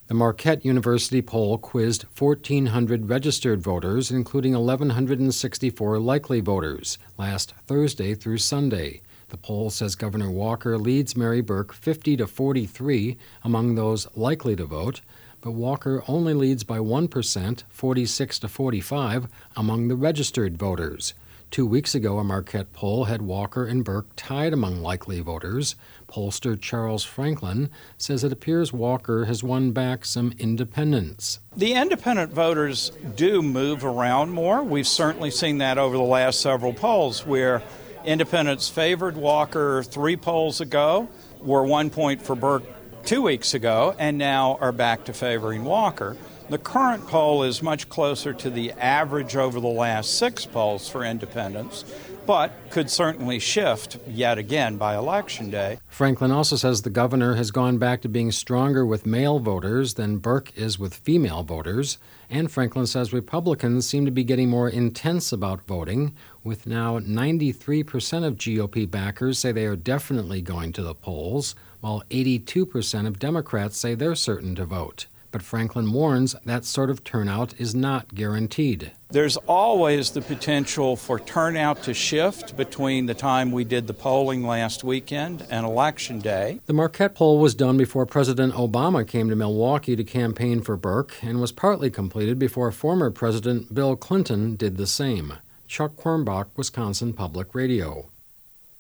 The Marquette University poll quizzed 1,400 registered voters, including 1,164 likely voters, last Thursday through Sunday. The poll says Governor Walker leads Mary Burke 50-43 among those likely to vote, but Walker only leads by 1%, 46-45, among the registered voters. 2 weeks ago, a Marquette poll had Walker and Burke tied among likely voters. Pollster Charles Franklin says it appears Walker has won back some independents. The independent voters do move around more. We've certainly seen that over the last several polls where independents favored Walker 3 polls ago, were 1 point for Burke 2 weeks ago, and now are back to favoring Walker. The current poll is much closer to the average over the last 6 polls for independents, but could certainly shift yet again by Election Day. Franklin also says the governor has gone back to being stronger with male voters than Burke is with female voters, and Franklin says Republicans seem to be getting more intense about voting, with now 93% of GOP backers say they are definitely going to the polls, while 82% of Democrats say they're certain to vote. But Franklin warns that sort of turnout is not guaranteed. There's always the potential for turnout to shift between the time we did the polling last weekend and Election Day. The Marquette poll was done before President Obama came to Milwaukee to campaign for Burke and was partly completed before former President Bill Clinton did the same. Chuck Quirmbach, Wisconsin Public Radio.